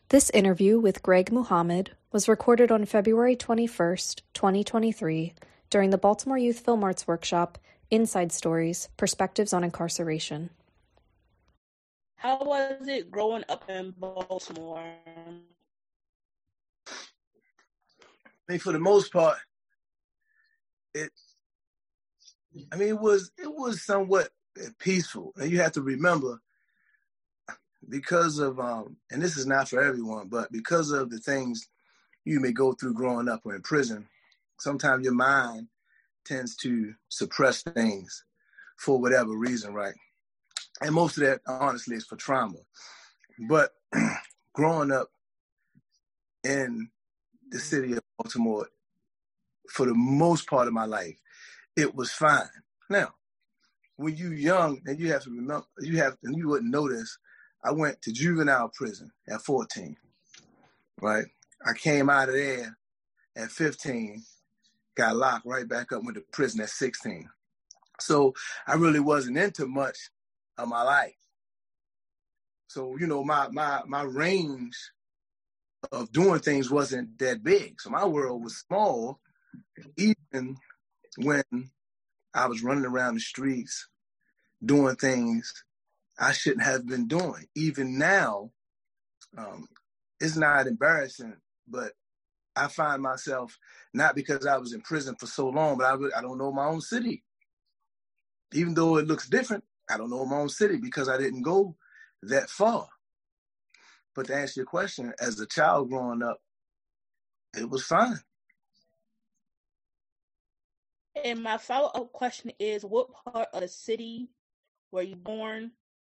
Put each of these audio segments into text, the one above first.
This interview with Greg Muhammad was recorded on February 21st, 2023, during the Baltimore Youth Film Arts Workshop, Inside Stories, Perspectives on Incarceration. How was it growing up in Baltimore? I mean, for the most part, it was somewhat peaceful. And you have to remember, because of, and this is not for everyone, but because of the things you may go through growing up or in prison, sometimes your mind tends to suppress things for whatever reason, right? And most of that, honestly, is for trauma. But growing up in the city of Baltimore, for the most part of my life, it was fine. Now, when you're young, and you have to remember, and you wouldn't know this, I went to juvenile prison at 14, right? I came out of there at 15, got locked right back up, went to prison at 16. So I really wasn't into much of my life. So, my range of doing things wasn't that big. So my world was small, even when I was running around the streets doing things I shouldn't have been doing. Even now, it's not embarrassing, but I find myself, not because I was in prison for so long, but I don't know my own city. Even though it looks different, I don't know my own city because I didn't go that far. But to answer your question, as a child growing up, it was fine. And my follow-up question is, what part of the city were you born?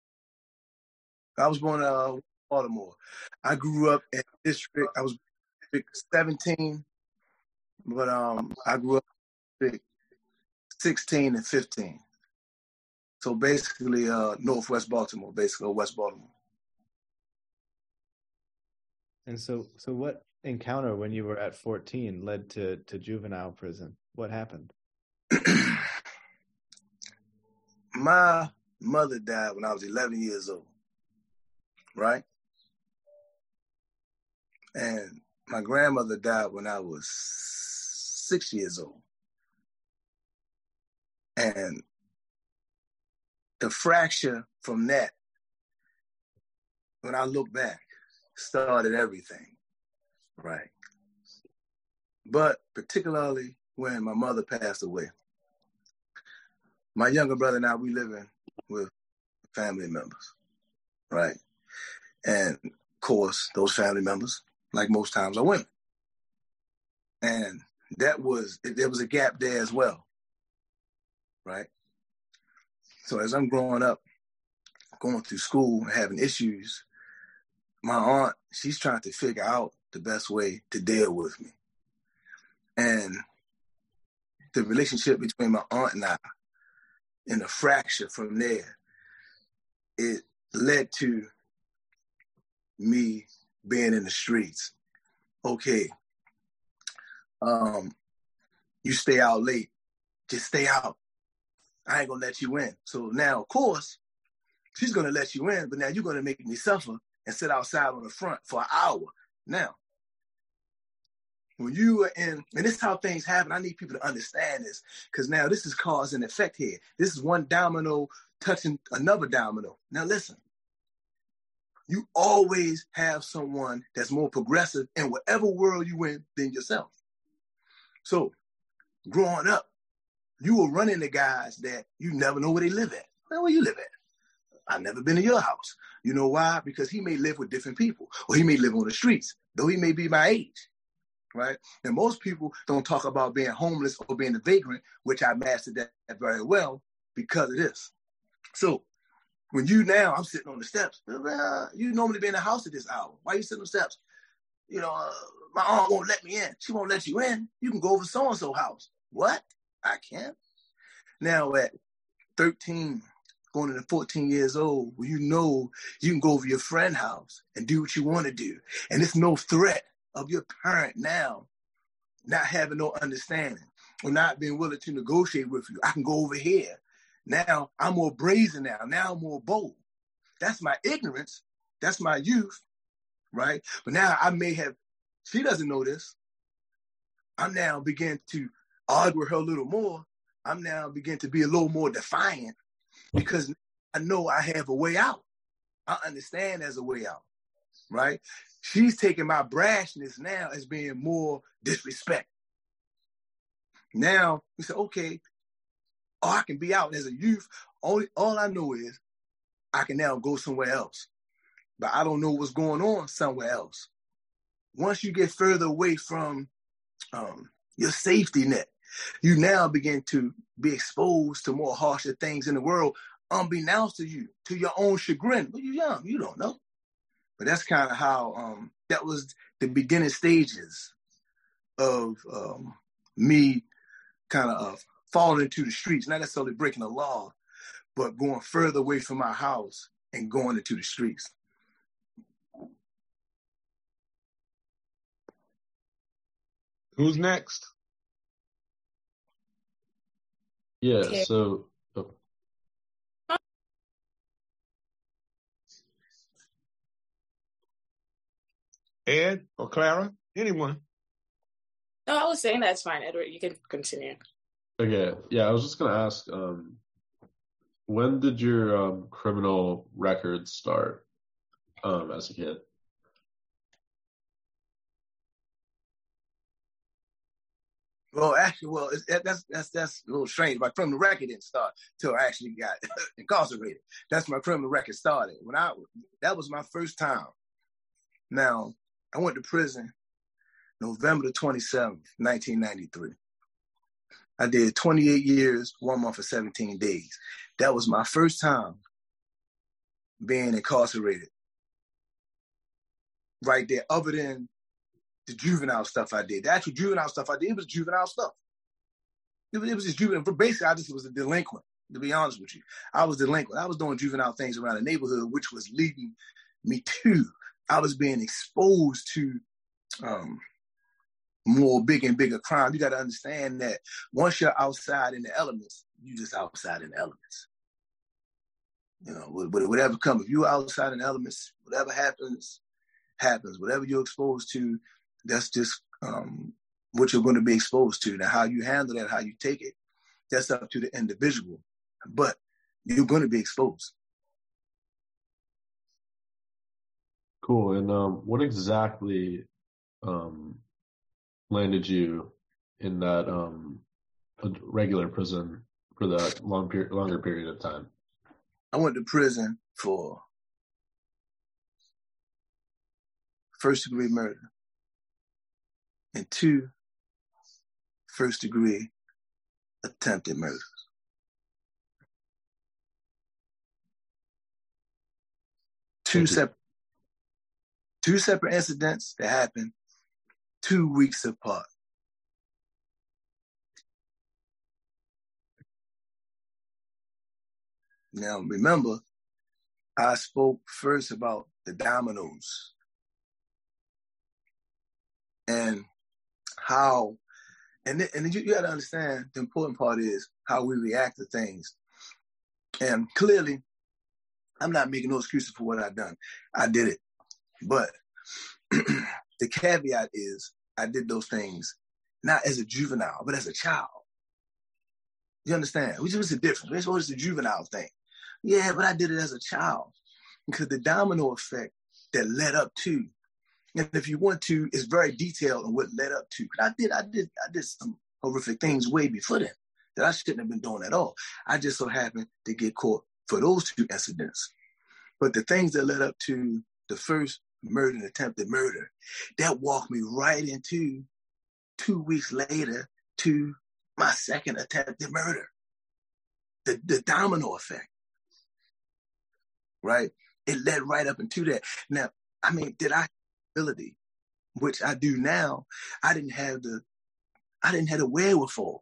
I was born in Baltimore. I grew up in district. I was district 17, but I grew up in district 16 and 15. So basically, Northwest Baltimore, basically West Baltimore. And so what encounter when you were at 14 led to juvenile prison? What happened? My mother died when I was 11 years old, right? And my grandmother died when I was 6 years old. And the fracture from that, when I look back, started everything, right? But particularly when my mother passed away, my younger brother and I, we living with family members, right? And of course, those family members, like most times, are women. And there was a gap there as well, right? So as I'm growing up, going through school, having issues, my aunt, she's trying to figure out the best way to deal with me. And the relationship between my aunt and I, and the fracture from there, it led to me being in the streets. Okay, you stay out late, just stay out. I ain't gonna let you in. So now, of course, she's gonna let you in, but now you're gonna make me suffer and sit outside on the front for an hour. Now, when you are in, and this is how things happen, I need people to understand this, because now this is cause and effect here. This is one domino touching another domino. Now listen, you always have someone that's more progressive in whatever world you in than yourself. So growing up, you will run into guys that you never know where they live at. Where you live at? I've never been to your house. You know why? Because he may live with different people, or he may live on the streets, though he may be my age, right? And most people don't talk about being homeless or being a vagrant, which I mastered that very well because of this. So when I'm sitting on the steps, you normally be in the house at this hour. Why you sitting on the steps? My aunt won't let me in. She won't let you in. You can go over so-and-so house. What? I can't. Now at 13, going into 14 years old, where you can go over your friend's house and do what you want to do. And it's no threat of your parent now not having no understanding or not being willing to negotiate with you. I can go over here. Now I'm more brazen now. Now I'm more bold. That's my ignorance. That's my youth. right? But now she doesn't know this. I'm now beginning to argue with her a little more. I'm now beginning to be a little more defiant because I know I have a way out. I understand there's a way out, right? She's taking my brashness now as being more disrespect. Now we say, okay, I can be out as a youth. All I know is I can now go somewhere else, but I don't know what's going on somewhere else. Once you get further away from your safety net, you now begin to be exposed to more harsher things in the world, unbeknownst to you, to your own chagrin. But you're young, you don't know. But that's kind of how that was the beginning stages of me kind of falling into the streets, not necessarily breaking the law, but going further away from my house and going into the streets. Who's next? Yeah, Okay. so Ed or Clara? Anyone? No, I was saying that's fine, Edward. You can continue. okay, yeah, I was just gonna ask, when did your criminal record start as a kid? Well, actually, that's a little strange. My criminal record didn't start till I actually got incarcerated. That's when my criminal record started. That was my first time. Now, I went to prison November the 27th, 1993. I did 28 years, 1 month and 17 days. That was my first time being incarcerated. Right there, other than the juvenile stuff I did. The actual juvenile stuff I did, it was juvenile stuff. It was just juvenile. Basically, I just was a delinquent, to be honest with you. I was delinquent. I was doing juvenile things around the neighborhood, which was leading me to, I was being exposed to more big and bigger crime. You got to understand that once you're outside in the elements, you just outside in the elements. You know, whatever comes, if you're outside in the elements, whatever happens. Whatever you're exposed to, that's just what you're going to be exposed to. Now, how you handle that, how you take it, that's up to the individual. But you're going to be exposed. Cool. And what exactly landed you in that regular prison for that longer period of time? I went to prison for first-degree murder and 2 first-degree attempted murders. Two separate incidents that happened 2 weeks apart. Now, remember, I spoke first about the dominoes and how, and you got to understand, the important part is how we react to things. And clearly, I'm not making no excuses for what I've done. I did it. But the caveat is I did those things not as a juvenile, but as a child. You understand? Which was the difference. It's the juvenile thing. Yeah, but I did it as a child because the domino effect that led up to, and if you want to, it's very detailed on what led up to. I did some horrific things way before then that I shouldn't have been doing at all. I just so happened to get caught for those 2 incidents. But the things that led up to the first murder and attempted murder, that walked me right into 2 weeks later to my second attempted murder. The domino effect, right? It led right up into that. Now, I mean, did I have the ability, which I do now? I didn't have the wherewithal.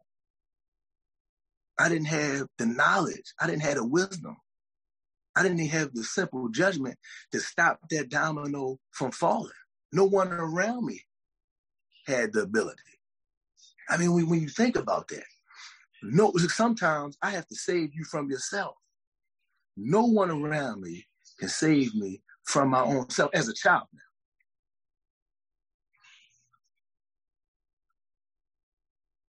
I didn't have the knowledge. I didn't have the wisdom. I didn't even have the simple judgment to stop that domino from falling. No one around me had the ability. I mean, when you think about that, sometimes I have to save you from yourself. No one around me can save me from my own self as a child now.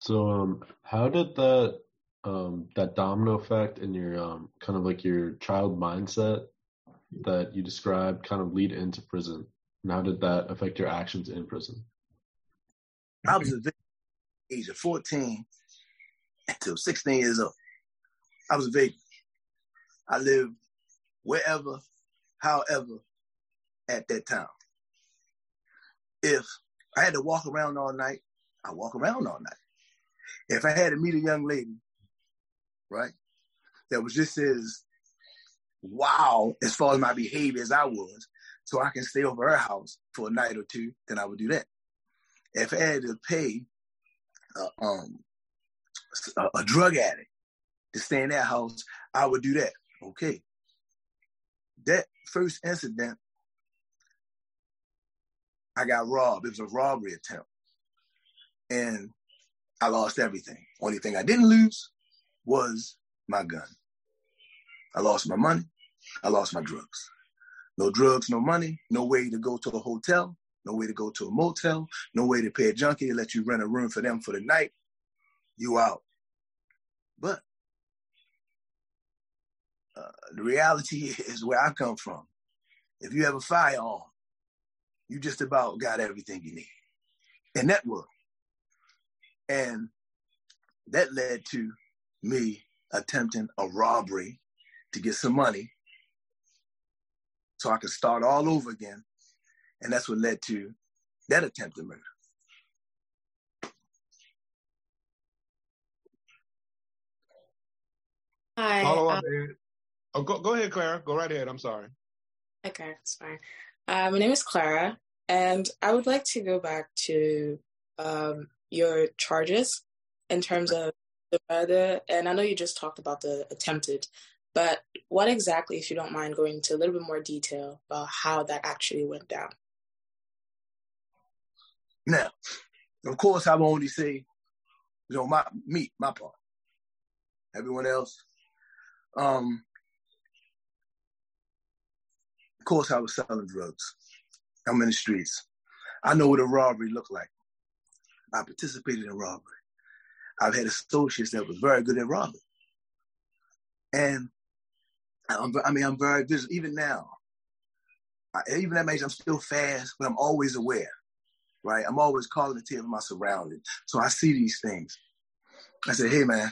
So, how did that that domino effect in your kind of like your child mindset that you described kind of lead into prison? And how did that affect your actions in prison? I was a victim at the age of 14 until 16 years old. I was a vagrant. I lived wherever, however, at that time. If I had to walk around all night, I walk around all night. If I had to meet a young lady, right, that was just as wow as far as my behavior as I was, so I can stay over her house for a night or two, then I would do that. If I had to pay a drug addict to stay in that house, I would do that. Okay. That first incident, I got robbed. It was a robbery attempt. And I lost everything. Only thing I didn't lose was my gun. I lost my money. I lost my drugs. No drugs, no money, no way to go to a hotel, no way to go to a motel, no way to pay a junkie to let you rent a room for them for the night. You out. But the reality is where I come from. If you have a firearm, you just about got everything you need in that world. And that led to me attempting a robbery to get some money so I could start all over again. And that's what led to that attempted murder. Hi. Follow up, Ed. Oh, go ahead, Clara. Go right ahead. I'm sorry. Okay, it's fine. My name is Clara, and I would like to go back to your charges in terms of the murder. And I know you just talked about the attempted, but what exactly, if you don't mind going into a little bit more detail about how that actually went down? Now, of course, I will only say, my part. Everyone else, of course, I was selling drugs. I'm in the streets. I know what a robbery looked like. I participated in robbery. I've had associates that was very good at robbing. And I'm very visual. Even now, even at my age, I'm still fast, but I'm always aware, right? I'm always calling the tale of my surroundings. So I see these things. I say, hey, man,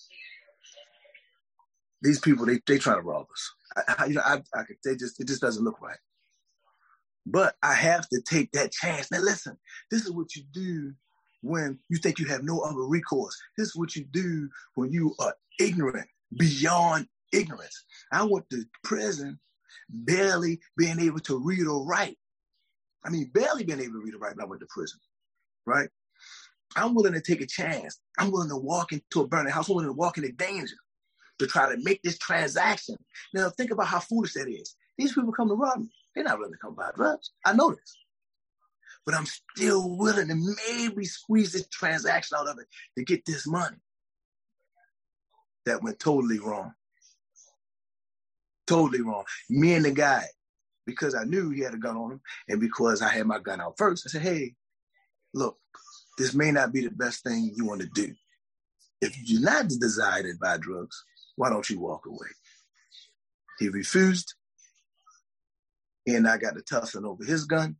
these people, they trying to rob us. It just doesn't look right. But I have to take that chance. Now, listen, this is what you do when you think you have no other recourse. This is what you do when you are ignorant, beyond ignorance. I went to prison barely being able to read or write. Barely being able to read or write when I went to prison, right? I'm willing to take a chance. I'm willing to walk into a burning house. I'm willing to walk into danger to try to make this transaction. Now, think about how foolish that is. These people come to rob me. They're not willing to come buy drugs. I know this. But I'm still willing to maybe squeeze this transaction out of it to get this money. That went totally wrong. Totally wrong. Me and the guy, because I knew he had a gun on him, and because I had my gun out first, I said, hey, look, this may not be the best thing you want to do. If you do not desire to buy drugs, why don't you walk away? He refused, and I got to tussling over his gun.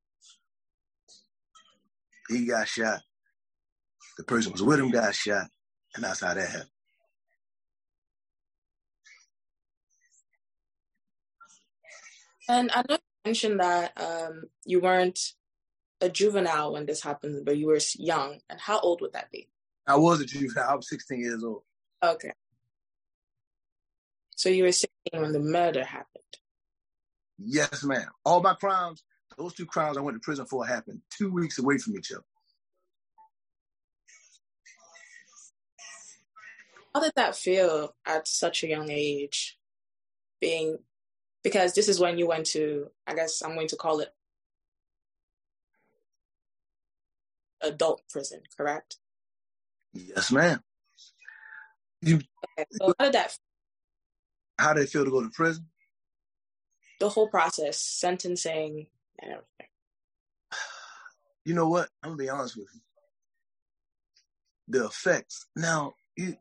He got shot. The person who was with him got shot, and that's how that happened. And I know you mentioned that you weren't a juvenile when this happened, but you were young. And how old would that be? I was a juvenile. I was 16 years old. Okay. So you were 16 when the murder happened? Yes, ma'am. All my crimes, those two crimes I went to prison for happened 2 weeks away from each other. How did that feel at such a young age? Because this is when you went to, I guess I'm going to call it adult prison, correct? Yes, ma'am. Okay, so how did that feel? How did it feel to go to prison? The whole process, sentencing and everything. You know what? I'm going to be honest with you. the effects. Now,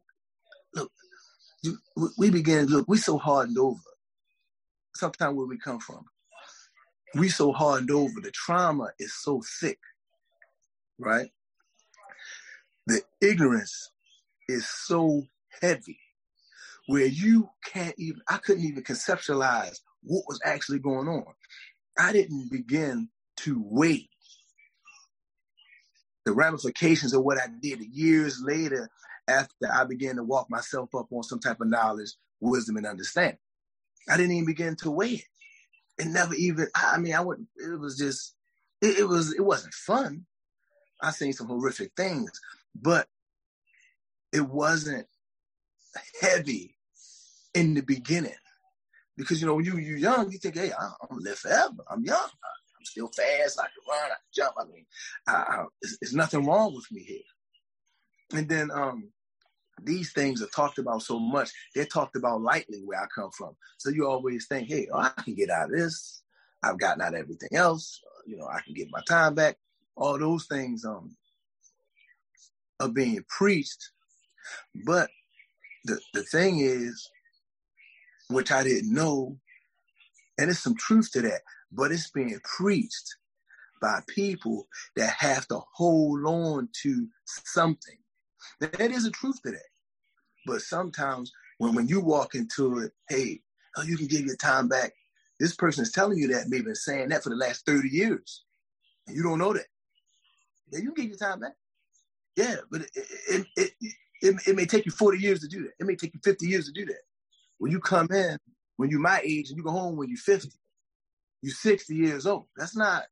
we begin, we so hardened over. Sometimes where we come from, we so hardened over. The trauma is so thick, right? The ignorance is so heavy where I couldn't even conceptualize what was actually going on. I didn't begin to weigh the ramifications of what I did years later after I began to walk myself up on some type of knowledge, wisdom, and understanding. I didn't even begin to weigh it. It never even, it was just, it wasn't fun. I seen some horrific things, but it wasn't heavy in the beginning. Because, when you're young, you think, hey, I'm going to live forever. I'm young. I'm still fast. I can run. I can jump. There's nothing wrong with me here. And then these things are talked about so much. They're talked about lightly where I come from. So you always think, hey, I can get out of this. I've gotten out of everything else. I can get my time back. All those things are being preached. But the thing is, which I didn't know, and there's some truth to that, but it's being preached by people that have to hold on to something. There is a truth to that. But sometimes when you walk into it, hey, you can give your time back. This person is telling you that, maybe been saying that for the last 30 years. And you don't know that. Yeah, you can give your time back. Yeah, but it may take you 40 years to do that. It may take you 50 years to do that. When you come in, when you're my age and you go home when you're 50, you're 60 years old. That's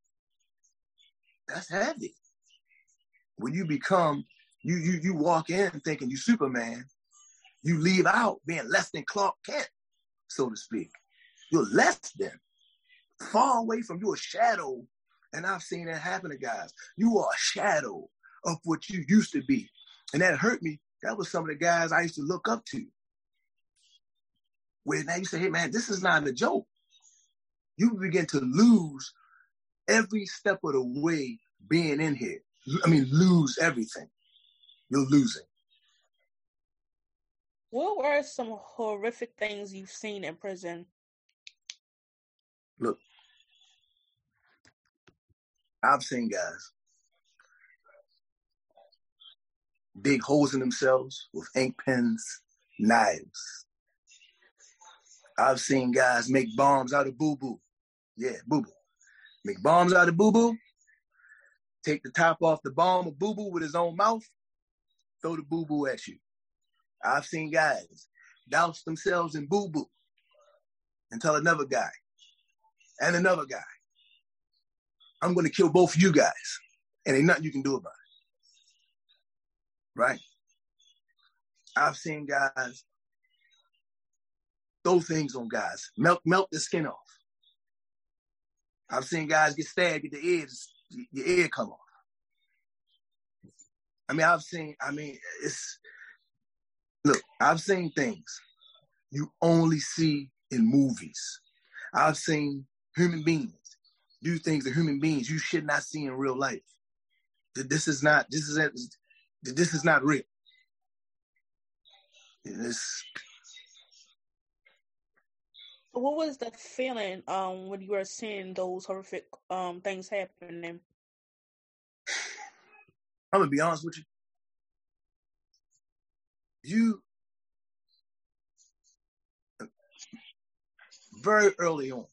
heavy. When you become, you walk in thinking you Superman, you leave out being less than Clark Kent, so to speak. You're less than, far away from, you're a shadow. And I've seen that happen to guys. You are a shadow of what you used to be. And that hurt me. That was some of the guys I used to look up to. Where now you say, hey, man, this is not a joke. You begin to lose every step of the way being in here. Lose everything. You're losing. What were some horrific things you've seen in prison? Look, I've seen guys dig holes in themselves with ink pens, knives. I've seen guys make bombs out of boo-boo. Yeah, boo-boo. Make bombs out of boo-boo, take the top off the bomb of boo-boo with his own mouth, throw the boo-boo at you. I've seen guys douse themselves in boo-boo and tell another guy and another guy, I'm going to kill both of you guys, and ain't nothing you can do about it. Right? I've seen guys throw things on guys, melt the skin off. I've seen guys get stabbed, get your ear come off. I've seen things you only see in movies. I've seen human beings do things to human beings you should not see in real life. This is not real. What was the feeling when you were seeing those horrific things happening? I'm gonna be honest with you. You very early on,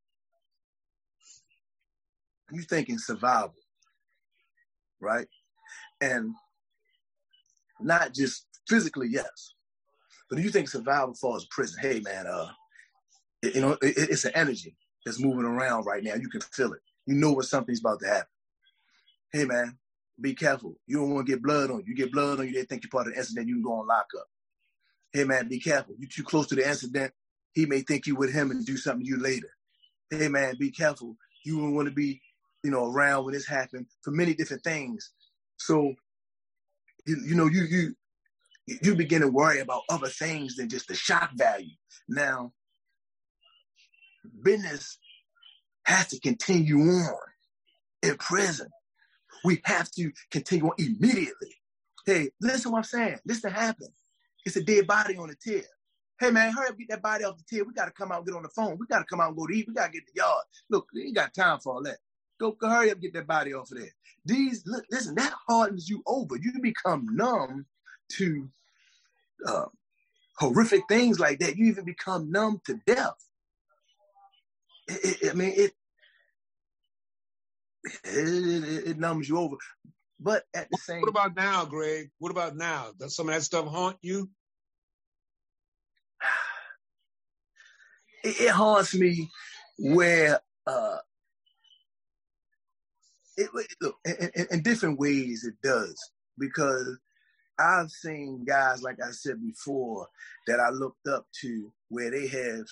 you thinking survival, right? And not just physically, yes, but you think survival falls prison. Hey, man, it's an energy that's moving around right now. You can feel it. You know when something's about to happen. Hey, man, be careful. You don't want to get blood on you. You get blood on you, they think you're part of the incident, you can go on lockup. Hey, man, be careful. You're too close to the incident, he may think you with him and do something to you later. Hey, man, be careful. You don't want to be, around when this happened for many different things. So, you begin to worry about other things than just the shock value. Now, business has to continue on in prison. We have to continue on immediately. Hey, listen to what I'm saying. Listen to happen. It's a dead body on the tier. Hey, man, hurry up, get that body off the tier. We got to come out and get on the phone. We got to come out and go to eat. We got to get to the yard. Look, we ain't got time for all that. Go hurry up, get that body off of there. Listen, that hardens you over. You become numb to horrific things like that. You even become numb to death. It numbs you over. But at the same... What about now, Greg? What about now? Does some of that stuff haunt you? It haunts me where look, in different ways it does, because I've seen guys, like I said before, that I looked up to where they have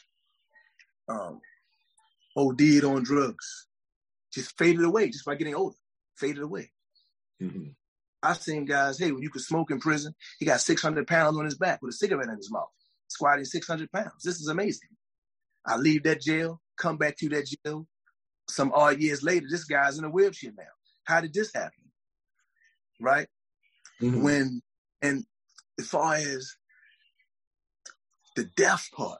OD'd on drugs, just faded away, just by getting older, faded away. Mm-hmm. I've seen guys, hey, when you could smoke in prison, he got 600 pounds on his back with a cigarette in his mouth, squatting 600 pounds. This is amazing. I leave that jail, come back to that jail. Some odd years later, this guy's in a wheelchair now. How did this happen? Right? Mm-hmm. And as far as the death part,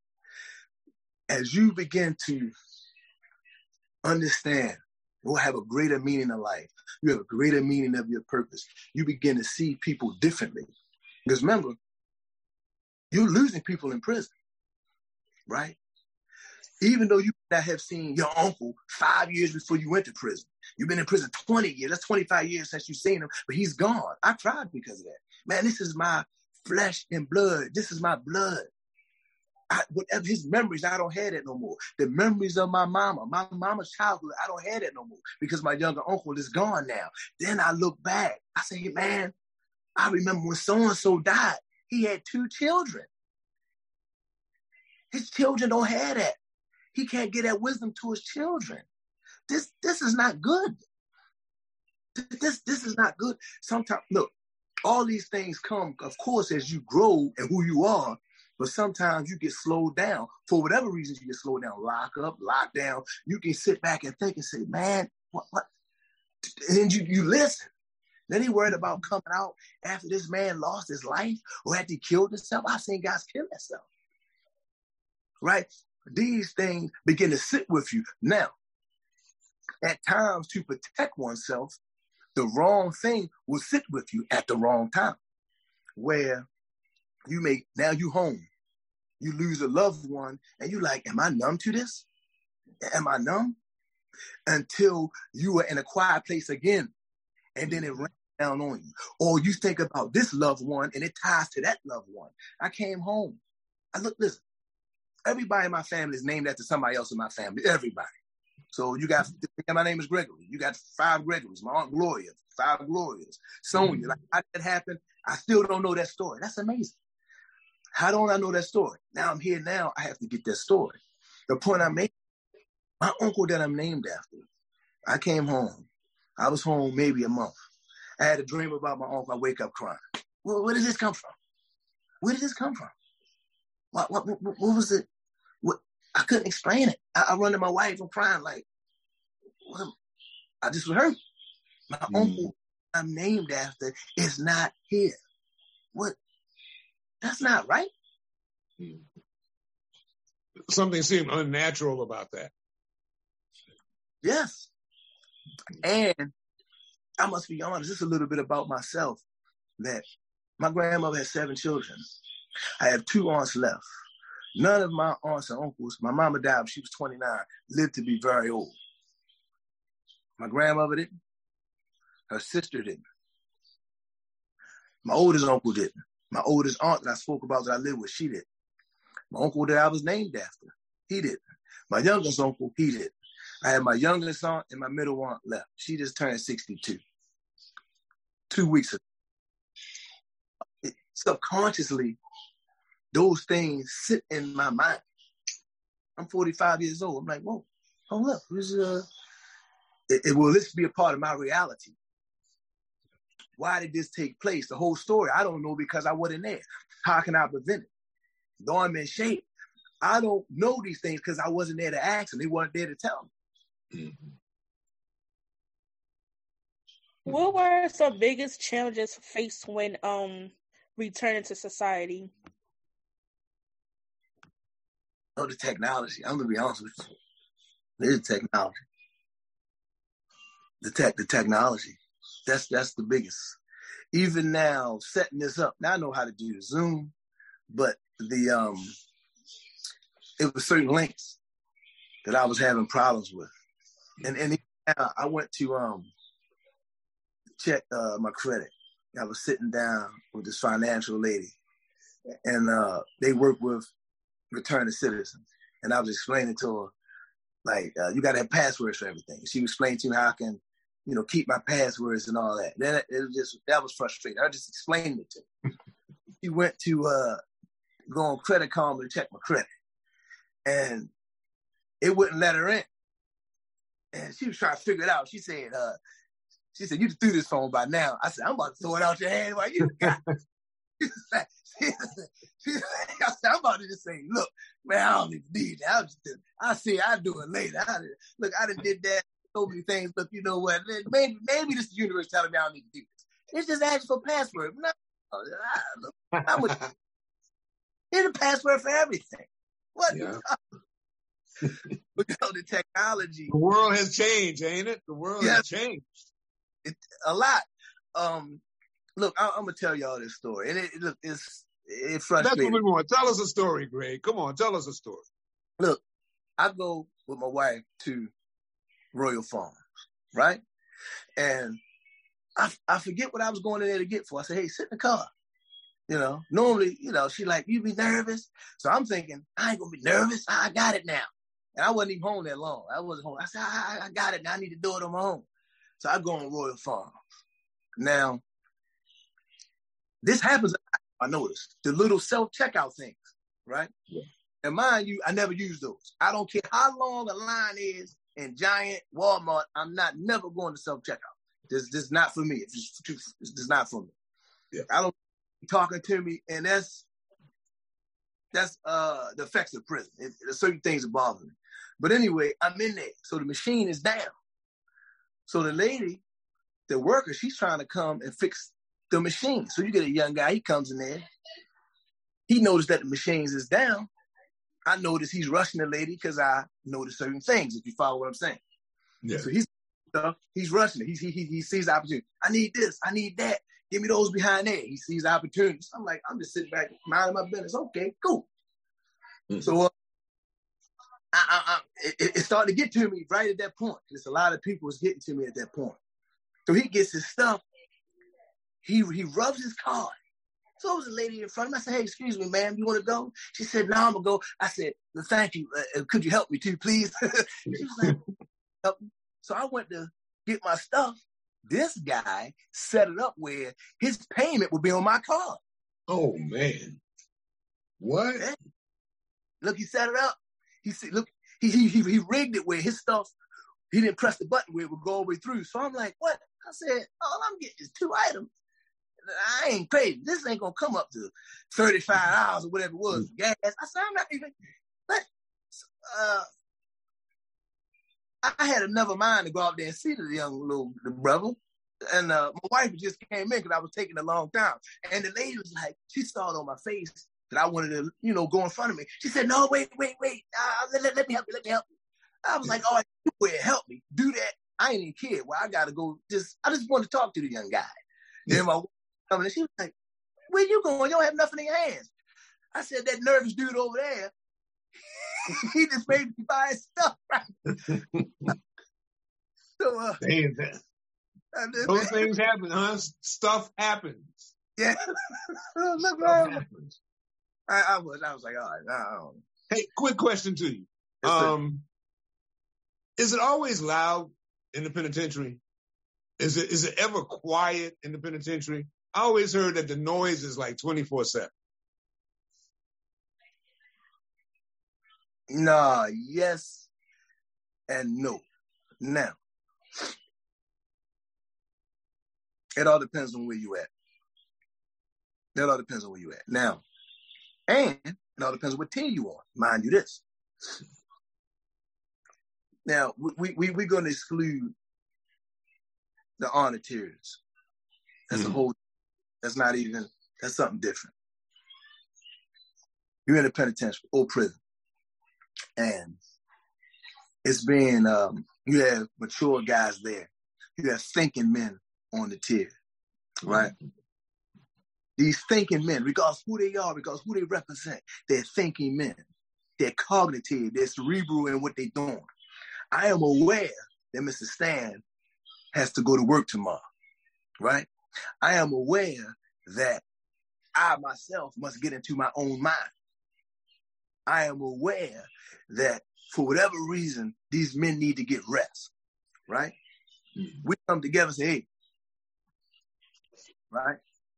as you begin to understand, you'll have a greater meaning of life. You have a greater meaning of your purpose. You begin to see people differently. Because remember, you're losing people in prison, right? Even though you might not have seen your uncle 5 years before you went to prison. You've been in prison 20 years. That's 25 years since you've seen him, but he's gone. I cried because of that. Man, this is my flesh and blood. This is my blood. Whatever his memories, I don't have that no more. The memories of my mama's childhood, I don't have that no more because my younger uncle is gone now. Then I look back. I say, hey, man, I remember when so-and-so died. He had 2 children. His children don't have that. He can't get that wisdom to his children. This is not good. This is not good. Sometimes, look, all these things come, of course, as you grow and who you are, but sometimes you get slowed down. For whatever reasons, you get slowed down, lock up, lock down. You can sit back and think and say, man, what? And then you listen. Then he worried about coming out after this man lost his life or after he killed himself. I've seen guys kill themselves. Right? These things begin to sit with you. Now, at times to protect oneself, the wrong thing will sit with you at the wrong time. Where now you home. You lose a loved one and you like, am I numb to this? Am I numb? Until you are in a quiet place again. And then it rains down on you. Or you think about this loved one and it ties to that loved one. I came home. Listen. Everybody in my family is named after somebody else in my family. Everybody. So you got, my name is Gregory. You got 5 Gregorys. My Aunt Gloria, 5 Glorias. Sonia, like how did that happen? I still don't know that story. That's amazing. How don't I know that story? Now I'm here now. I have to get that story. The point I made, my uncle that I'm named after, I came home. I was home maybe a month. I had a dream about my uncle. I wake up crying. Well, where did this come from? Where did this come from? What was it? I couldn't explain it. I run to my wife and crying like, I just was hurt. My uncle I'm named after is not here. What? That's not right. Something seemed unnatural about that. Yes. And I must be honest, just a little bit about myself, that my grandmother had 7 children. I have 2 aunts left. None of my aunts and uncles, my mama died when she was 29, lived to be very old. My grandmother didn't. Her sister didn't. My oldest uncle didn't. My oldest aunt that I spoke about that I lived with, she didn't. My uncle that I was named after, he didn't. My youngest uncle, he didn't. I had my youngest aunt and my middle aunt left. She just turned 62. 2 weeks ago. Subconsciously, those things sit in my mind. I'm 45 years old. I'm like, whoa, hold up. Will this be a part of my reality? Why did this take place? The whole story, I don't know because I wasn't there. How can I prevent it? Though I'm in shape, I don't know these things because I wasn't there to ask and they weren't there to tell me. What were some biggest challenges faced when returning to society? Oh, the technology. I'm gonna be honest with you. It is technology. The technology. That's the biggest. Even now, setting this up. Now I know how to do the Zoom, but it was certain links that I was having problems with, and now I went to check my credit. I was sitting down with this financial lady, and they work with return to citizens, and I was explaining to her, like, you got to have passwords for everything. She was explaining to me how I can, keep my passwords and all that. Then that was frustrating. I just explained it to her. She went to go on Credit Karma to check my credit, and it wouldn't let her in. And she was trying to figure it out. She said, you threw this phone by now. I said, I'm about to throw it out your hand while you got it. I said, I'm about to just say, look, man, I don't even need that. I'll do it later. I done did that, so many things, but you know what? Maybe this is the universe telling me I don't need to do this. It's just asking for a password. No, I'm need a password for everything. What? Yeah. The technology. The world has changed, ain't it? The world has changed. A lot. Look, I'm gonna tell y'all this story, and it frustrating. That's what we want. Tell us a story, Greg. Come on, tell us a story. Look, I go with my wife to Royal Farms, right? And I forget what I was going in there to get for. I said, hey, sit in the car. Normally, she like, you be nervous. So I'm thinking, I ain't gonna be nervous. I got it now. And I wasn't even home that long. I wasn't home. I said, I got it now. I need to do it on my own. So I go on Royal Farms. Now, this happens, I noticed, the little self-checkout things, right? Yeah. And mind you, I never use those. I don't care how long a line is in Giant, Walmart, I'm never going to self-checkout. This is not for me. It's just not for me. Yeah. I don't talking to me, and that's the effects of prison. There's certain things that bother me. But anyway, I'm in there. So the machine is down. So the lady, the worker, she's trying to come and fix the machine. So you get a young guy, he comes in there. He noticed that the machines is down. I noticed he's rushing the lady because I noticed certain things, if you follow what I'm saying. Yeah. So he's rushing it. He sees the opportunity. I need this. I need that. Give me those behind there. He sees the opportunities. I'm like, I'm just sitting back, minding my business. Okay, cool. Mm-hmm. So it started to get to me right at that point. Because a lot of people was getting to me at that point. So he gets his stuff. He rubs his card. So there was a lady in front of him. I said, hey, excuse me, ma'am, you want to go? She said, no, I'm going to go. I said, well, thank you. Could you help me too, please? She was like, help me. So I went to get my stuff. This guy set it up where his payment would be on my card. Oh, man. What? Yeah. Look, he set it up. He rigged it where his stuff, he didn't press the button where it would go all the way through. So I'm like, what? I said, all I'm getting is 2 items. I ain't crazy. This ain't going to come up to $35 or whatever it was for gas. I said, I'm not even, but I had another mind to go out there and see the brother. And my wife just came in because I was taking a long time. And the lady was like, she saw it on my face that I wanted to, go in front of me. She said, no, wait. Let me help you. I was like, all right, help me. Do that. I ain't even care. Well, I got to go. I just want to talk to the young guy. Yeah. Then my wife coming in, she was like, where you going? You don't have nothing in your hands. I said, that nervous dude over there, he just made me buy his stuff. Right? So, those things happen, huh? Stuff happens. Yeah. Look, stuff happens. I was like, all right, I don't know. Hey, quick question to you. Is it always loud in the penitentiary? Is it ever quiet in the penitentiary? I always heard that the noise is like 24/7. Nah, yes and no. Now, it all depends on where you at. Now, and it all depends on what team you on. Mind you this. Now, we're going to exclude the honor tears. That's a whole, that's something different. You're in a penitentiary or prison. And it's being, you have mature guys there. You have thinking men on the tier, right? These thinking men, regardless who they are, regardless who they represent, they're thinking men. They're cognitive, they're cerebral in what they're doing. I am aware that Mr. Stan has to go to work tomorrow, right? I am aware that I myself must get into my own mind. I am aware that for whatever reason, these men need to get rest, right? We come together and say, hey, right?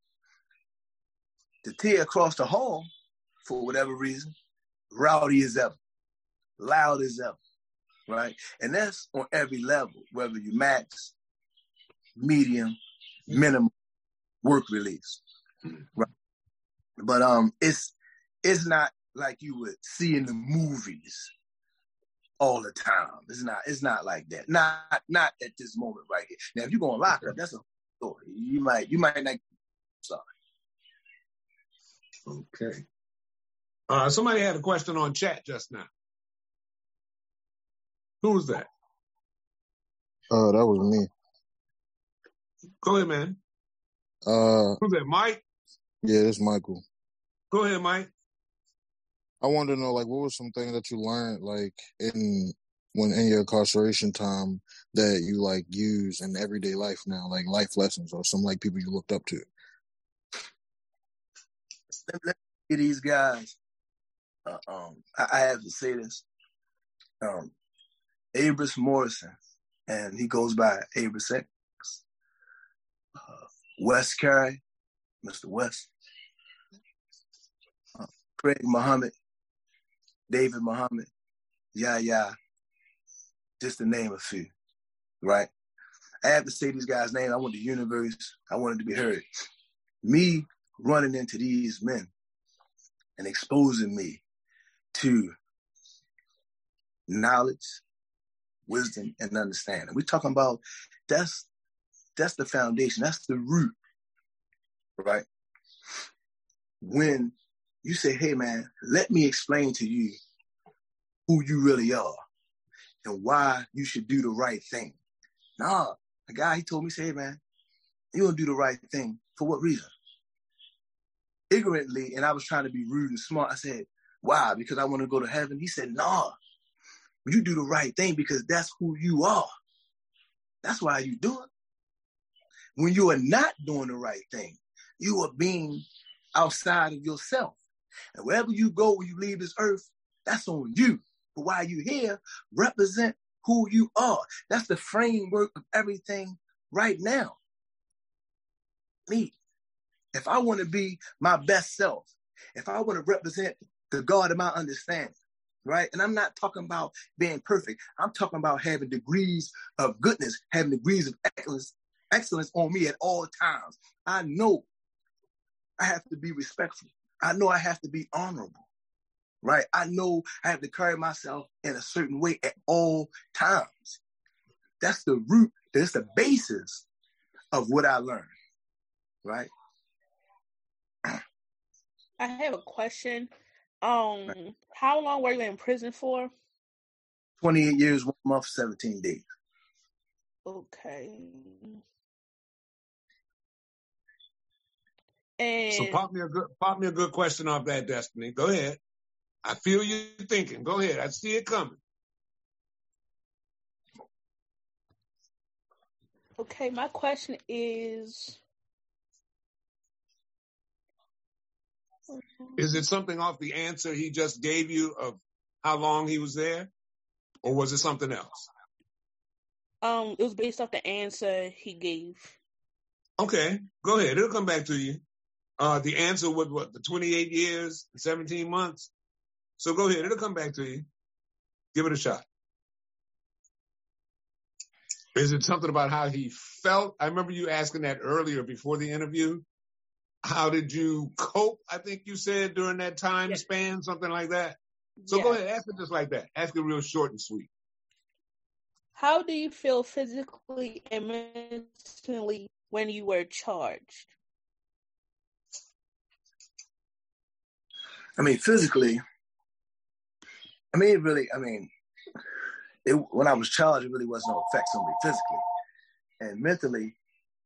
The tier across the hall, for whatever reason, rowdy as ever, loud as ever, right? And that's on every level, whether you max, medium, minimum, work release, right? But it's not like you would see in the movies all the time. It's not like that. Not at this moment right here. Now, if you're going to lock up, that's a story. You might not. Sorry. Okay. Somebody had a question on chat just now. Who was that? That was me. Go ahead, man. Who's that, Mike? Yeah, this is Michael. Go ahead, Mike. I wanted to know, like, what was some things that you learned, like, in your incarceration time that you, like, use in everyday life now, like life lessons or some, like, people you looked up to? Let me get these guys. I have to say this. Abris Morrison, and he goes by Abris X. Wes Carey, Mr. West. Craig Muhammad, David Muhammad, Yahya, just to name a few, right? I have to say these guys' names. I want the universe. I want it to be heard. Me running into these men and exposing me to knowledge, wisdom, and understanding. We're talking about that's the foundation. That's the root, right? When you say, hey, man, let me explain to you who you really are and why you should do the right thing. Nah, the guy, he told me, say, hey, man, you're going to do the right thing. For what reason? Ignorantly, and I was trying to be rude and smart. I said, why? Because I want to go to heaven? He said, nah, you do the right thing because that's who you are. That's why you do it. When you are not doing the right thing, you are being outside of yourself. And wherever you go when you leave this earth, that's on you. But while you're here, represent who you are. That's the framework of everything right now. Me. If I want to be my best self, if I want to represent the God of my understanding, right? And I'm not talking about being perfect. I'm talking about having degrees of goodness, having degrees of excellence on me at all times. I know I have to be respectful. I know I have to be honorable, right? I know I have to carry myself in a certain way at all times. That's the root, that's the basis of what I learned, right? I have a question. How long were you in prison for? 28 years, 1 month, 17 days. Okay. And So pop me a good question off that, Destiny. Go ahead. I feel you thinking. Go ahead. I see it coming. okay, my question is it something off the answer he just gave you of how long he was there? Or was it something else? it was based off the answer he gave. Okay, go ahead. It'll come back to you. The answer was what? The 28 years, 17 months? So go ahead. It'll come back to you. Give it a shot. Is it something about how he felt? I remember you asking that earlier before the interview. How did you cope, I think you said, during that time span, something like that? So go ahead, ask it just like that. Ask it real short and sweet. How do you feel physically and mentally when you were charged? I mean, physically, when I was charged, it really was no effects on me physically. And mentally,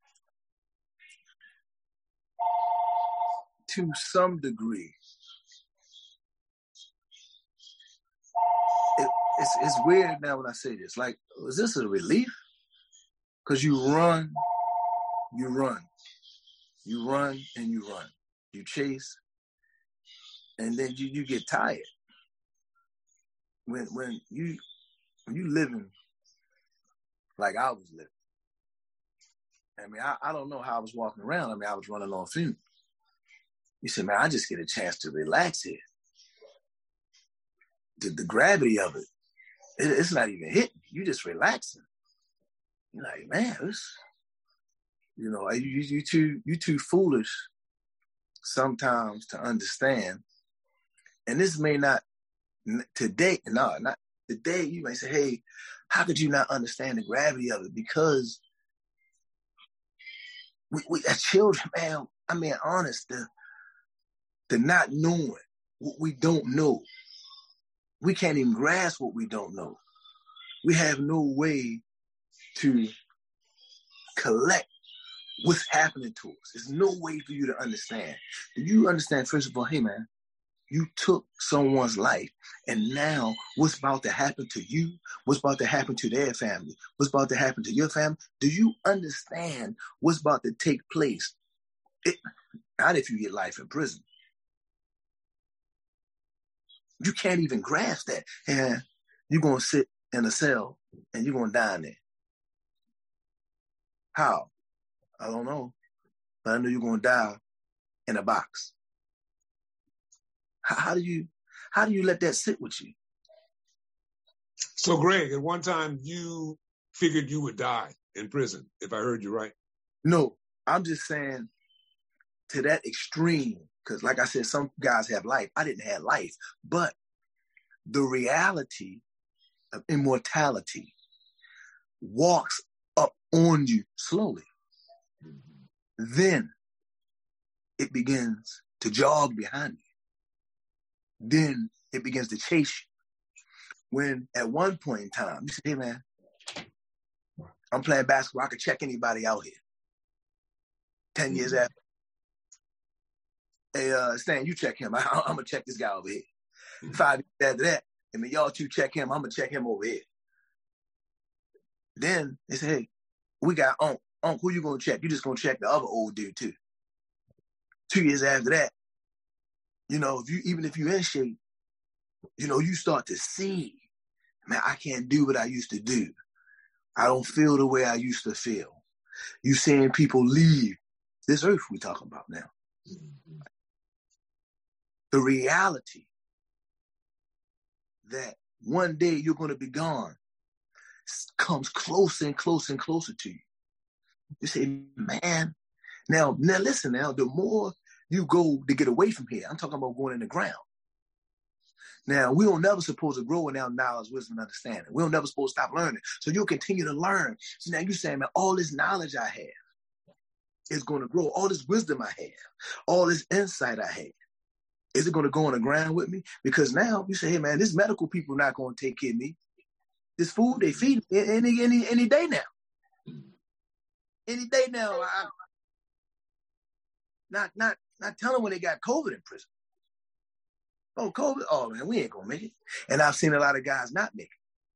to some degree, it's weird now when I say this. Like, is this a relief? Because you run, and you run. You chase, and then you get tired. When you living like I was living. I mean, I don't know how I was walking around. I mean, I was running on fumes. You said, man, I just get a chance to relax here. The gravity of it's not even hitting. You just relaxing. You're like, man, you too foolish sometimes to understand. And this may not today. No, not today. You may say, hey, how could you not understand the gravity of it? Because we as children, man. I mean, honest, the not knowing what we don't know. We can't even grasp what we don't know. We have no way to collect what's happening to us. There's no way for you to understand. Do you understand, first of all, hey, man, you took someone's life, and now what's about to happen to you? What's about to happen to their family? What's about to happen to your family? Do you understand what's about to take place? Not if you get life in prison. You can't even grasp that. And you're going to sit in a cell and you're going to die in there. How? I don't know. But I know you're going to die in a box. How do you let that sit with you? So, Greg, at one time you figured you would die in prison, if I heard you right. No, I'm just saying to that extreme, because like I said, some guys have life. I didn't have life. But the reality of immortality walks up on you slowly. Then it begins to jog behind you. Then it begins to chase you. When at one point in time, you say, hey, man, I'm playing basketball. I could check anybody out here. 10 years after. Hey, Stan, you check him. I'm going to check this guy over here. 5 years after that, I mean, y'all two check him. I'm going to check him over here. Then they say, hey, we got Unc. Unc, who you going to check? You just going to check the other old dude, too. 2 years after that, even if you're in shape, you start to see, man, I can't do what I used to do. I don't feel the way I used to feel. You seeing people leave this earth we're talking about now. The reality that one day you're going to be gone comes closer and closer and closer to you. You say, man, now listen now, the more you go to get away from here, I'm talking about going in the ground. Now, we don't never supposed to grow in our knowledge, wisdom, and understanding. We don't never supposed to stop learning. So you'll continue to learn. So now you're saying, man, all this knowledge I have is going to grow. All this wisdom I have, all this insight I have, is it going to go on the ground with me? Because now you say, hey, man, this medical people not going to take care of me. This food they feed me any day now. Any day now. Not tell them when they got COVID in prison. Oh, COVID? Oh, man, we ain't going to make it. And I've seen a lot of guys not make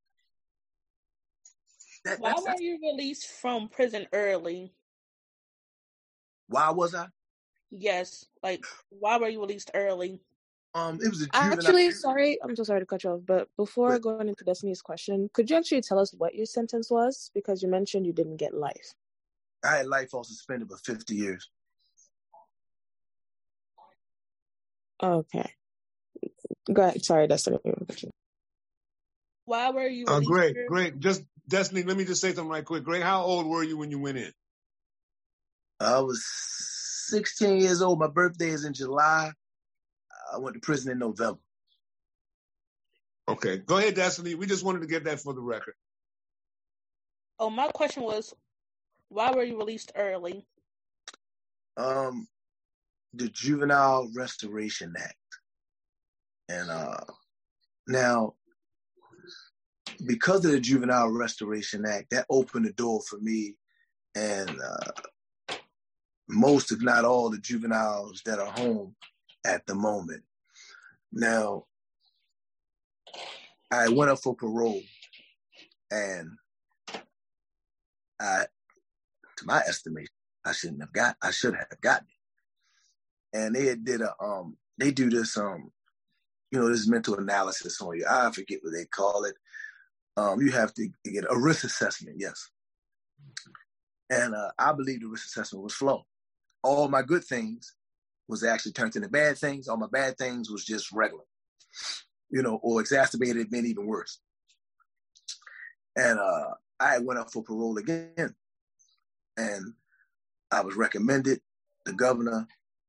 it. Why were you released from prison early? Why was I? Yes. Like, why were you released early? It was a juvenile. Actually, sorry, I'm so sorry to cut you off, but before going into Destiny's question, could you actually tell us what your sentence was? Because you mentioned you didn't get life. I had life all suspended for 50 years. Okay. Go ahead. Sorry, Destiny. Why were you Greg, just Destiny, let me just say something right quick. Greg, how old were you when you went in? I was 16 years old. My birthday is in July. I went to prison in November. Okay. Go ahead, Destiny. We just wanted to get that for the record. Oh, my question was, why were you released early? The Juvenile Restoration Act. And now, because of the Juvenile Restoration Act, that opened the door for me and most, if not all, the juveniles that are home at the moment. Now, I went up for parole, and to my estimation, I should have gotten it. And they did they do this this mental analysis on you. I forget what they call it. You have to get a risk assessment, yes. And I believe the risk assessment was flawed. All my good things was actually turned into bad things. All my bad things was just regular, or exacerbated, made even worse. And I went up for parole again. And I was recommended. The governor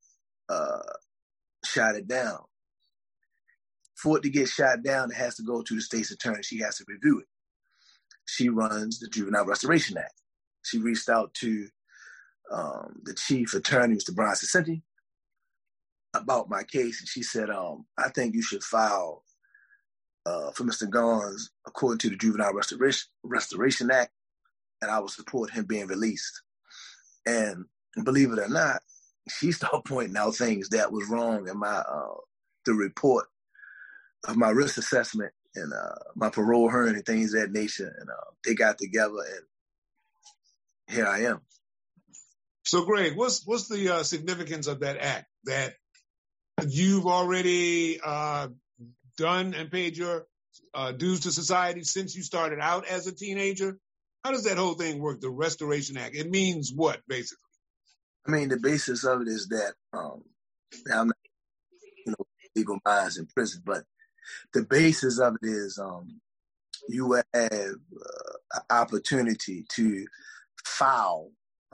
shot it down. For it to get shot down, it has to go to the state's attorney. She has to review it. She runs the Juvenile Restoration Act. She reached out to the chief attorney, Mr. Brian Cicenti, about my case. And she said, I think you should file for Mr. Gons according to the Juvenile Restoration Act, and I will support him being released. And believe it or not, she started pointing out things that was wrong in my the report of my risk assessment and my parole hearing and things of that nature. And they got together, and here I am. So, Greg, what's the significance of that act? That you've already done and paid your dues to society since you started out as a teenager? How does that whole thing work, the Restoration Act? It means what, basically? I mean, the basis of it is that I'm not, legal minds in prison, but the basis of it is you will have an opportunity to file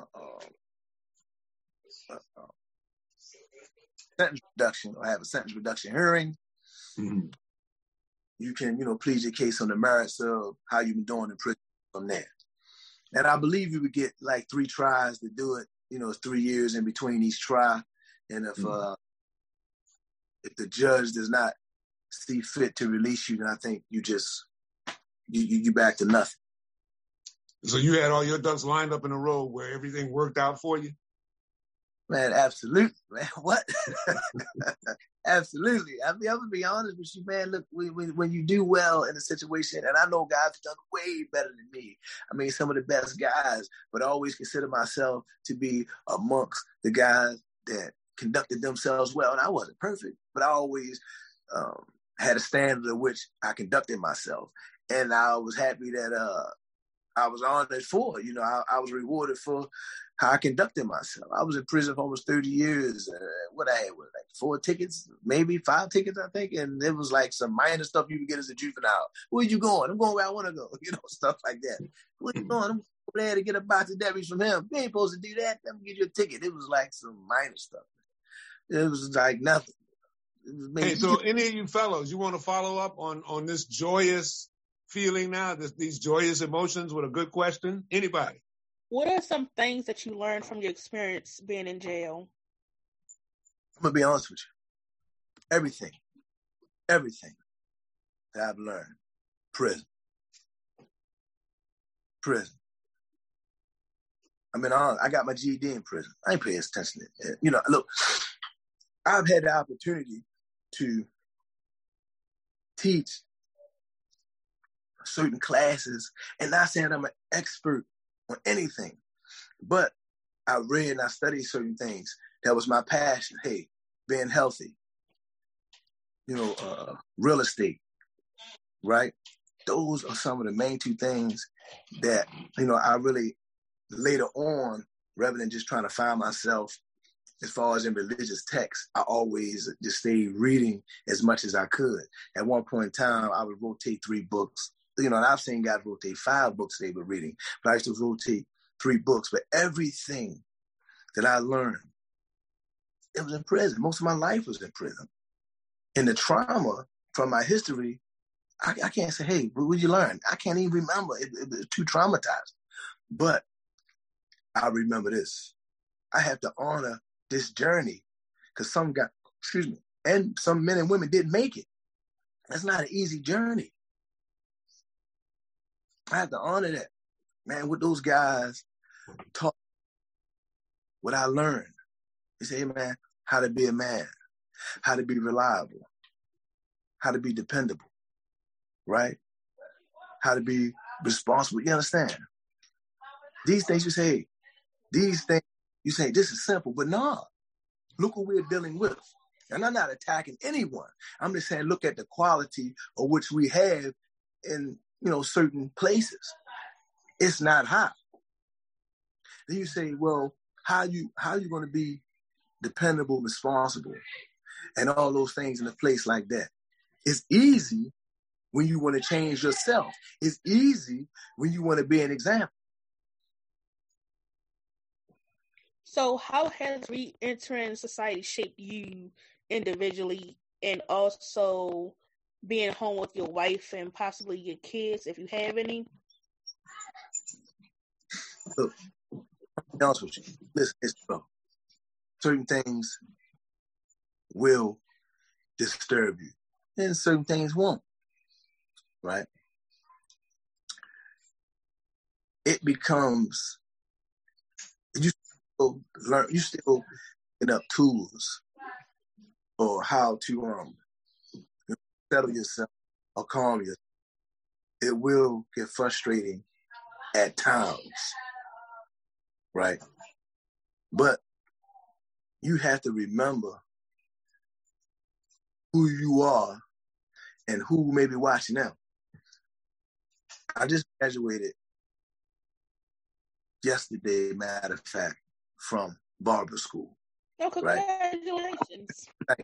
sentence reduction or have a sentence reduction hearing. Mm-hmm. You can, plead your case on the merits of how you've been doing in prison from there. And I believe you would get like 3 tries to do it. It's 3 years in between each try. And if the judge does not see fit to release you, then I think you back to nothing. So you had all your ducks lined up in a row where everything worked out for you? Man, absolutely, man. What? Absolutely. I'm gonna be honest with you, man. Look, when you do well in a situation, and I know guys have done way better than me. I mean, some of the best guys, but I always consider myself to be amongst the guys that conducted themselves well. And I wasn't perfect, but I always had a standard of which I conducted myself. And I was happy that I was honored for, I was rewarded for how I conducted myself. I was in prison for almost 30 years. What I had was like 4 tickets, maybe 5 tickets, I think. And it was like some minor stuff you would get as a juvenile. Where you going? I'm going where I want to go. Stuff like that. Where you going? I'm over there to get a box of Debbie's from him. You ain't supposed to do that. Let me get you a ticket. It was like some minor stuff. It was like nothing. Hey, so any of you fellows, you want to follow up on this joyous feeling now, these joyous emotions with a good question? Anybody? What are some things that you learned from your experience being in jail? I'm going to be honest with you. Everything that I've learned, prison. I mean, I got my GED in prison. I ain't paying attention to it. Look, I've had the opportunity to teach certain classes, and not saying I'm an expert on anything, but I read and I studied certain things. That was my passion. Hey, being healthy, real estate, right? Those are some of the main 2 things that, I really later on, rather than just trying to find myself as far as in religious texts, I always just stayed reading as much as I could. At one point in time, I would rotate 3 books. And I've seen guys rotate 5 books they were reading, but I used to rotate 3 books. But everything that I learned, it was in prison. Most of my life was in prison. And the trauma from my history, I can't say, hey, what did you learn? I can't even remember. It was too traumatized. But I remember this. I have to honor this journey because and some men and women didn't make it. That's not an easy journey. I have to honor that. Man, what those guys taught, what I learned. They say, hey, man, how to be a man, how to be reliable, how to be dependable, right? How to be responsible. You understand? These things you say, this is simple, but no. Look what we're dealing with. And I'm not attacking anyone. I'm just saying, look at the quality of which we have in, certain places. It's not high. Then you say, well, how you going to be dependable, responsible, and all those things in a place like that? It's easy when you want to change yourself. It's easy when you want to be an example. So how has re-entering society shaped you individually and also being home with your wife and possibly your kids, if you have any? Look, I'll be honest with you. Listen, it's true. Certain things will disturb you, and certain things won't, right? It becomes, you still get up tools or how to settle yourself or calm yourself. It will get frustrating at times, right? But you have to remember who you are and who may be watching them. I just graduated yesterday, matter of fact, from barber school. Oh, congratulations. Right?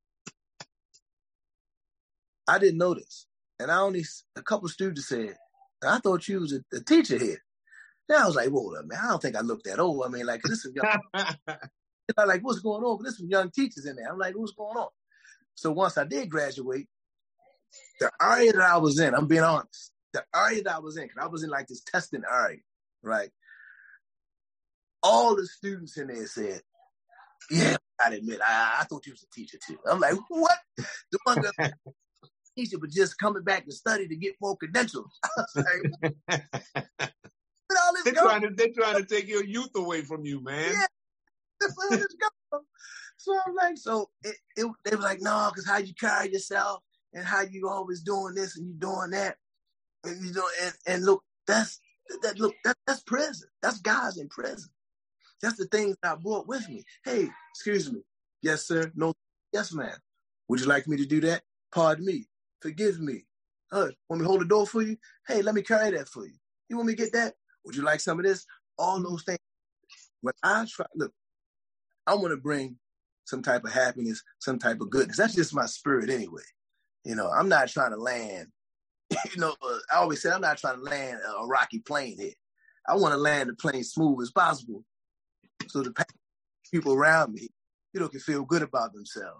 I didn't know this. And a couple students said, I thought you was a teacher here. Then I was like, whoa, man, I don't think I looked that old. I mean, like, this is young. I'm like, what's going on? There's some young teachers in there. I'm like, what's going on? So once I did graduate, the area that I was in, I'm being honest, the area that I was in, because I was in like this testing area, right? All the students in there said, yeah, I admit, I thought you was a teacher too. I'm like, what? The one that teacher, but just coming back to study to get more credentials. I was like, they're trying to take your youth away from you, man. Yeah, that's where it's going. So I'm like, they were like, no, because how you carry yourself and how you always doing this and you doing that, and and look, that's prison. That's guys in prison. That's the things that I brought with me. Hey, excuse me. Yes, sir. No. Yes, ma'am. Would you like me to do that? Pardon me. Forgive me. Want me to hold the door for you? Hey, let me carry that for you. You want me to get that? Would you like some of this? All those things. When I want to bring some type of happiness, some type of goodness. That's just my spirit anyway. I'm not trying to land, I always say I'm not trying to land a rocky plane here. I want to land the plane smooth as possible so the people around me, can feel good about themselves.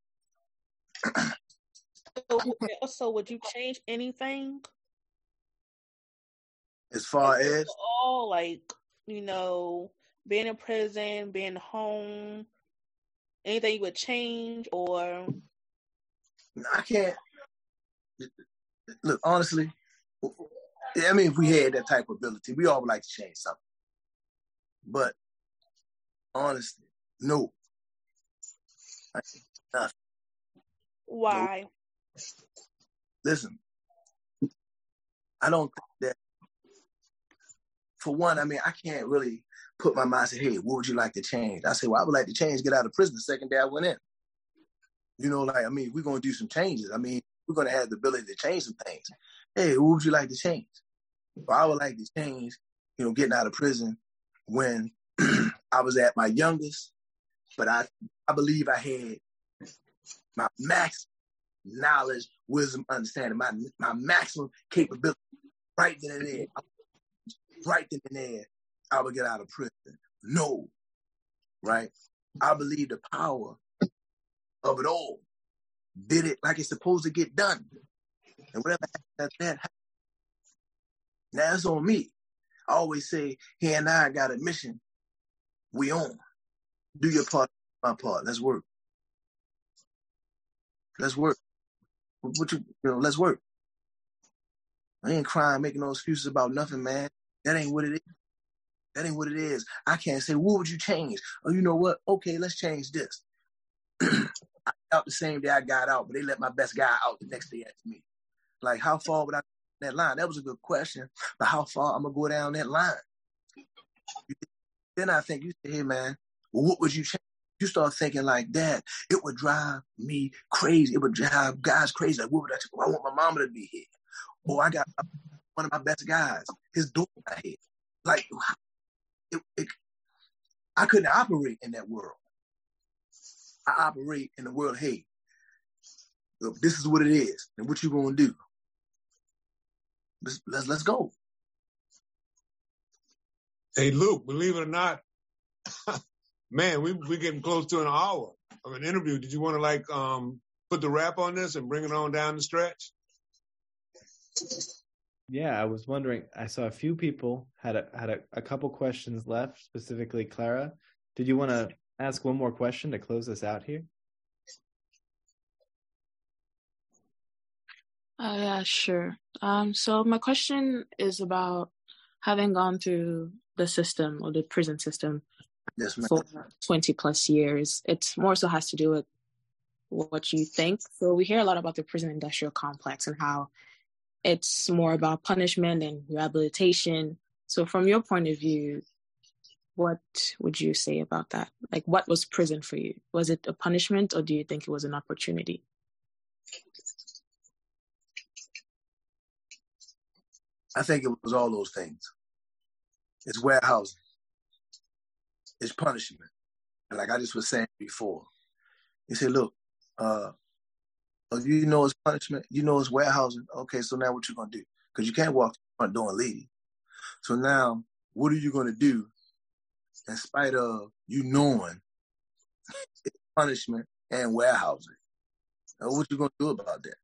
So would you change anything? As far as? All like, being in prison, being home, anything you would change or? I can't. Look, honestly, I mean, if we had that type of ability, we all would like to change something. But honestly, no. Nothing. Why? No. Listen, I don't think that, for one, I mean, I can't really put my mind and say, hey, what would you like to change? I say, well, I would like to change, get out of prison the second day I went in. We're going to do some changes. I mean, we're going to have the ability to change some things. Hey, what would you like to change? Well, I would like to change, getting out of prison when I was at my youngest, but I believe I had my max knowledge, wisdom, understanding, my maximum capability right then and there. Right then and there, I would get out of prison. No, right? I believe the power of it all. Did it like it's supposed to get done. And whatever that happened, now it's on me. I always say, he and I got a mission. We on. Do your part, my part. Let's work. Let's work. Let's work. I ain't crying, making no excuses about nothing, man. That ain't what it is. That ain't what it is. I can't say, what would you change? Oh, you know what? Okay, let's change this. I got out the same day I got out, but they let my best guy out the next day after me. Like, how far would I go that line? That was a good question, but how far I'm going to go down that line? Then I think, you say, hey, man, well, what would you change? You start thinking like that, it would drive me crazy. It would drive guys crazy. Like, what would I do? I want my mama to be here. Or I got one of my best guys, his daughter here. Like, I couldn't operate in that world. I operate in the world, hey, look, this is what it is, and what you gonna do? Let's go. Hey, Luke, believe it or not, man, we're getting close to an hour of an interview. Did you want to put the wrap on this and bring it on down the stretch? Yeah, I was wondering. I saw a few people had a couple questions left, specifically Clara. Did you want to ask one more question to close us out here? Yeah, sure. So my question is about having gone through the system or the prison system for 20 plus years. It's more so has to do with what you think. So we hear a lot about the prison industrial complex and how it's more about punishment and rehabilitation. So from your point of view, what would you say about that? Like, what was prison for you? Was it a punishment, or do you think it was an opportunity? I think it was all those things. It's warehousing. It's punishment. And like I just was saying before, you say, look, you know it's punishment, you know it's warehousing. Okay, so now what you gonna do? Because you can't walk to the front door and leave. So now, what are you gonna do in spite of you knowing it's punishment and warehousing? Now, what you gonna do about that?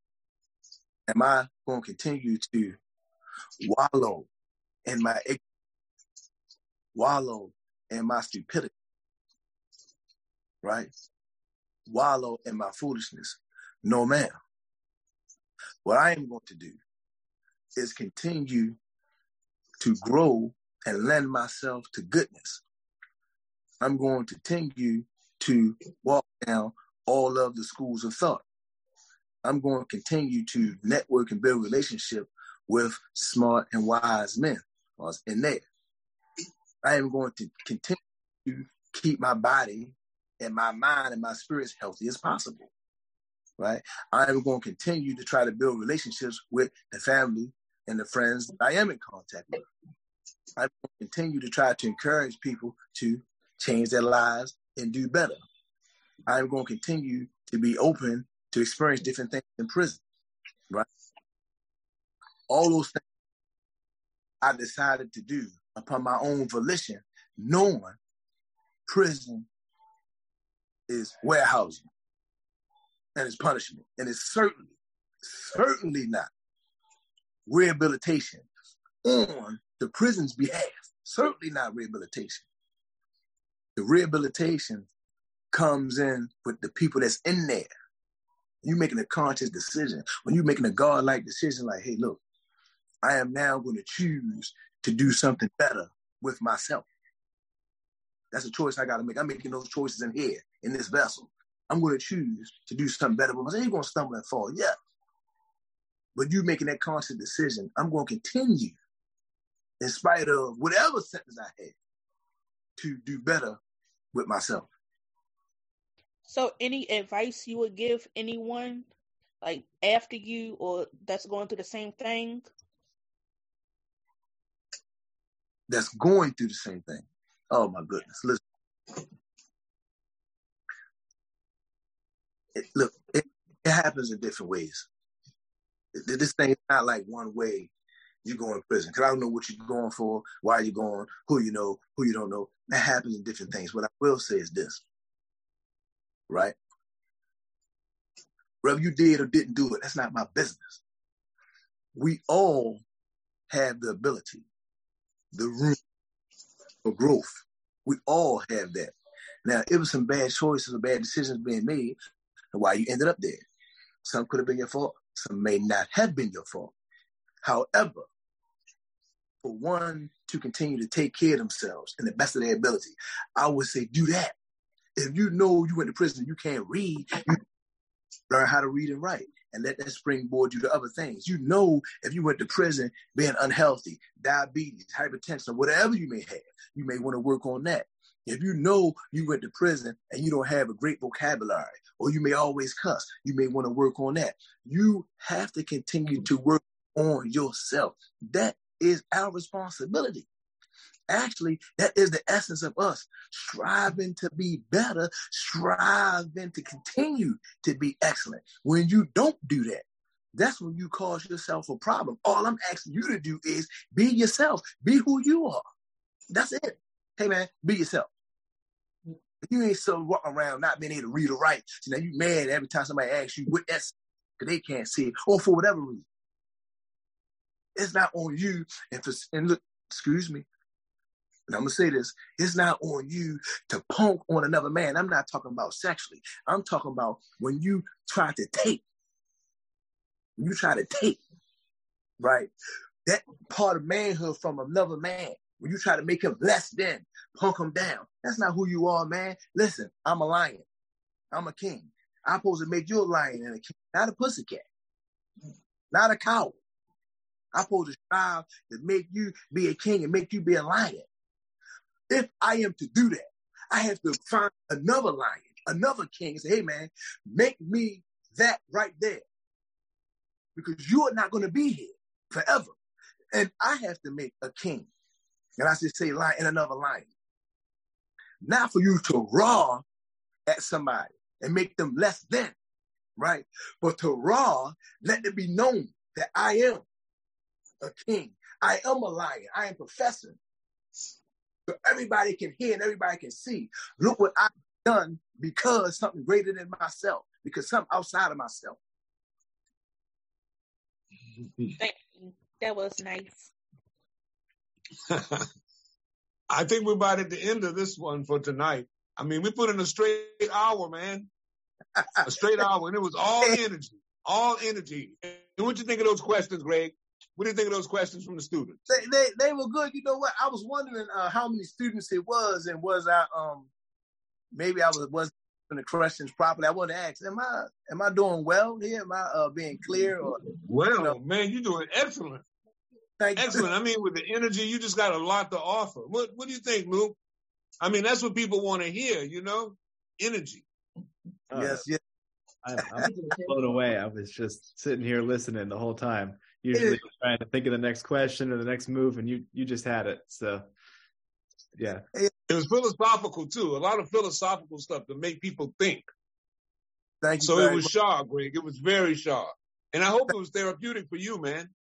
Am I gonna continue to wallow in my ignorance, wallow in my stupidity, right? Wallow in my foolishness? No, ma'am. What I am going to do is continue to grow and lend myself to goodness. I'm going to continue to walk down all of the schools of thought. I'm going to continue to network and build relationship with smart and wise men in there. I am going to continue to keep my body and my mind and my spirit as healthy as possible, right? I am going to continue to try to build relationships with the family and the friends that I am in contact with. I'm going to continue to try to encourage people to change their lives and do better. I'm going to continue to be open to experience different things in prison, right? All those things I decided to do upon my own volition, knowing prison is warehousing and it's punishment. And it's certainly not rehabilitation on the prison's behalf. Certainly not rehabilitation. The rehabilitation comes in with the people that's in there. You're making a conscious decision. When you're making a God-like decision, like, hey, look, I am now going to choose to do something better with myself. That's a choice I got to make. I'm making those choices in here, in this vessel. I'm going to choose to do something better with myself. You're going to stumble and fall, yeah. But you making that conscious decision, I'm going to continue, in spite of whatever sentence I had, to do better with myself. So any advice you would give anyone, like after you or that's going through the same thing? That's going through the same thing. Oh my goodness. Listen. It happens in different ways. This thing is not like one way you go in prison. Because I don't know what you're going for, why you're going, who you know, who you don't know. That happens in different things. What I will say is this, right? Whether you did or didn't do it, that's not my business. We all have the ability the room for growth. We all have that. Now, it was some bad choices or bad decisions being made and why you ended up there. Some could have been your fault. Some may not have been your fault. However, for one to continue to take care of themselves in the best of their ability, I would say do that. If you know you went to prison, you can't read, you learn how to read and write, and let that springboard you to other things. You know, if you went to prison being unhealthy, diabetes, hypertension, whatever you may have, you may want to work on that. If you know you went to prison and you don't have a great vocabulary, or you may always cuss, you may want to work on that. You have to continue to work on yourself. That is our responsibility. Actually, that is the essence of us striving to be better, striving to continue to be excellent. When you don't do that, that's when you cause yourself a problem. All I'm asking you to do is be yourself. Be who you are. That's it. Hey, man, be yourself. You ain't so walking around not being able to read or write. So now you mad every time somebody asks you what that's because they can't see it or for whatever reason. It's not on you. And look, excuse me. And I'm going to say this. It's not on you to punk on another man. I'm not talking about sexually. I'm talking about when you try to take. When you try to take, right? That part of manhood from another man. When you try to make him less than, punk him down. That's not who you are, man. Listen, I'm a lion. I'm a king. I'm supposed to make you a lion and a king, not a pussycat. Not a coward. I'm supposed to strive to make you be a king and make you be a lion. If I am to do that, I have to find another lion, another king, and say, hey, man, make me that right there. Because you are not going to be here forever. And I have to make a king. And I should say lion and another lion. Not for you to roar at somebody and make them less than, right? But to roar, let it be known that I am a king. I am a lion. I am professor. So everybody can hear and everybody can see. Look what I've done because something greater than myself, because something outside of myself. Thank you. That was nice. I think we're about at the end of this one for tonight. I mean, we put in a straight hour, man. A straight hour, and it was all energy. All energy. And what you think of those questions, Greg? What do you think of those questions from the students? They were good. You know what? I was wondering how many students it was, and was I maybe I wasn't the questions properly. I wanted to ask, am I doing well here? Am I being clear? Or well, man, you're doing excellent. Thank you. Excellent. I mean, with the energy, you just got a lot to offer. What do you think, Luke? I mean, that's what people want to hear, you know? Energy. Yes. I'm blown away. I was just sitting here listening the whole time. Usually trying to think of the next question or the next move, and you just had it. So, yeah. It was philosophical, too. A lot of philosophical stuff to make people think. Thank you. So it was sharp, Greg. It was very sharp. And I hope it was therapeutic for you, man.